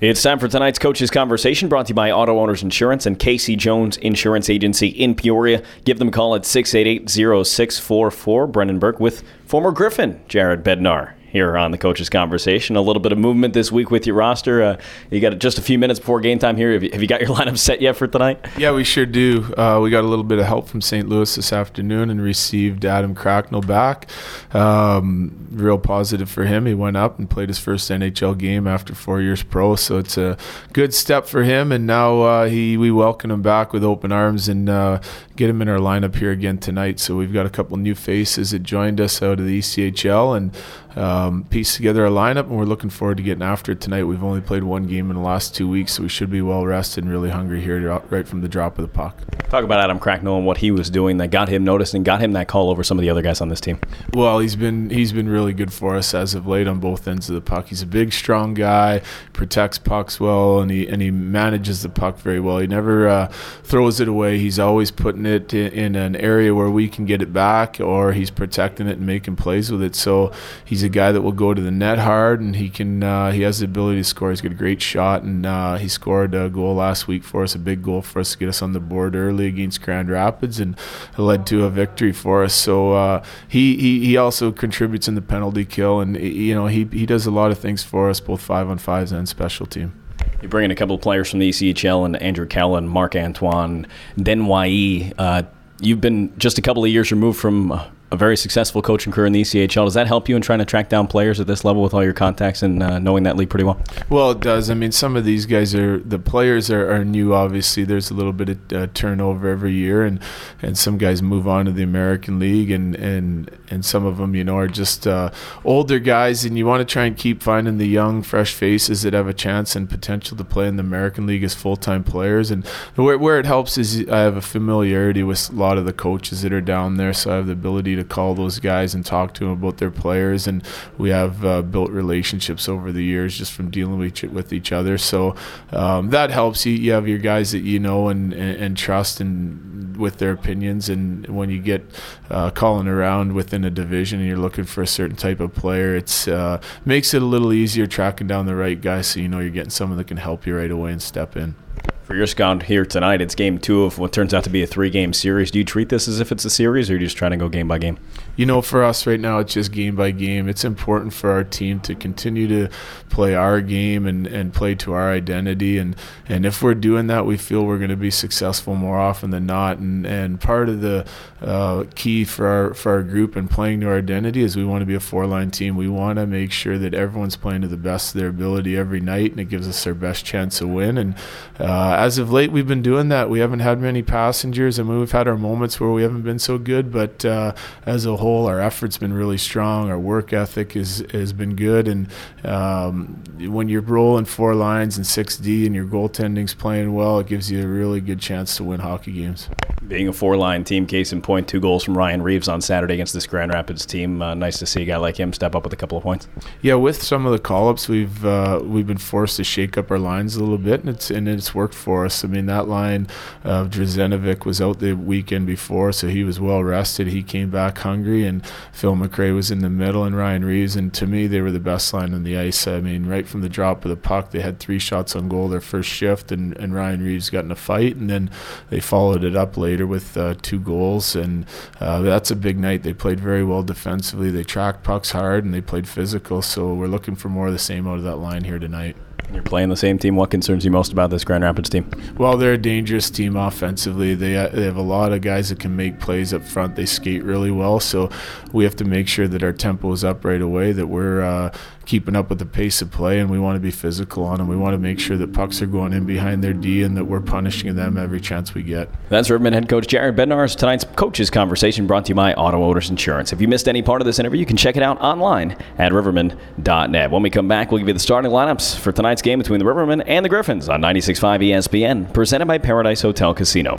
It's time for tonight's Coach's Conversation, brought to you by Auto Owners Insurance and Casey Jones Insurance Agency in Peoria. Give them a call at 688-0644. Brendan Burke with former Griffin Jared Bednar here on the Coach's Conversation. A little bit of movement this week with your roster. You got just a few minutes before game time here. Have you got your lineup set yet for tonight? Yeah, we sure do. We got a little bit of help from St. Louis this afternoon and received Adam Cracknell back. Real positive for him. He went up and played his first NHL game after 4 years pro, so it's a good step for him. And now we welcome him back with open arms and get him in our lineup here again tonight. So we've got a couple new faces that joined us out of the ECHL and piece together a lineup, and we're looking forward to getting after it tonight. We've only played one game in the last 2 weeks, so we should be well rested and really hungry here right from the drop of the puck. Talk about Adam Cracknell and what he was doing that got him noticed and got him that call over some of the other guys on this team. Well, he's been really good for us as of late on both ends of the puck. He's a big, strong guy, protects pucks well, and he manages the puck very well. He never throws it away. He's always putting it in an area where we can get it back, or he's protecting it and making plays with it. So he's a guy that will go to the net hard, and he has the ability to score. He's got a great shot, and he scored a goal last week for us, a big goal for us to get us on the board early against Grand Rapids, and it led to a victory for us. So he also contributes in the penalty kill, and he does a lot of things for us, both 5-on-5s and special team. You bring in a couple of players from the ECHL, and Andrew Kellen, Marc-Antoine Denwai. You've been just a couple of years removed from a very successful coaching career in the ECHL. Does that help you in trying to track down players at this level with all your contacts and knowing that league pretty well? Well, it does. I mean, some of these guys the players are new, obviously. There's a little bit of turnover every year, and some guys move on to the American League, and some of them, are just older guys, and you want to try and keep finding the young, fresh faces that have a chance and potential to play in the American League as full-time players. And where it helps is I have a familiarity with a lot of the coaches that are down there, so I have the ability to call those guys and talk to them about their players, and we have built relationships over the years just from dealing with each other. So that helps. You have your guys that you know and trust and with their opinions, and when you get calling around within a division and you're looking for a certain type of player, it's makes it a little easier tracking down the right guy, so you're getting someone that can help you right away and step in. For your scout here tonight, it's game 2 of what turns out to be a 3-game series. Do you treat this as if it's a series, or are you just trying to go game by game? For us right now, it's just game by game. It's important for our team to continue to play our game and play to our identity. And if we're doing that, we feel we're going to be successful more often than not. And part of the key for our group and playing to our identity is we want to be a 4-line team. We want to make sure that everyone's playing to the best of their ability every night, and it gives us our best chance to win. And as of late, we've been doing that. We haven't had many passengers. I mean, we've had our moments where we haven't been so good, but as a whole, our effort's been really strong. Our work ethic has been good, and when you're rolling 4 lines and 6D and your goaltending's playing well, it gives you a really good chance to win hockey games. Being a 4-line team, case in point, 2 goals from Ryan Reeves on Saturday against this Grand Rapids team. Nice to see a guy like him step up with a couple of points. Yeah, with some of the call-ups, we've been forced to shake up our lines a little bit, and it's worked for us. I mean, that line of Drzenovic was out the weekend before, so he was well rested. He came back hungry, and Phil McRae was in the middle, and Ryan Reeves, and to me, they were the best line on the ice. I mean, right from the drop of the puck, they had 3 shots on goal their first shift, and Ryan Reeves got in a fight, and then they followed it up later with 2 goals, and that's a big night. They played very well defensively. They tracked pucks hard, and they played physical, so we're looking for more of the same out of that line here tonight. You're playing the same team. What concerns you most about this Grand Rapids team? Well, they're a dangerous team offensively. They have a lot of guys that can make plays up front. They skate really well, so we have to make sure that our tempo is up right away, that we're keeping up with the pace of play, and we want to be physical on them. We want to make sure that pucks are going in behind their D and that we're punishing them every chance we get. That's Riverman head coach Jared Bednar. Tonight's Coach's Conversation brought to you by Auto Owners Insurance. If you missed any part of this interview, you can check it out online at riverman.net. When we come back, we'll give you the starting lineups for tonight's game between the Rivermen and the Griffins on 96.5 ESPN, presented by Paradise Hotel Casino.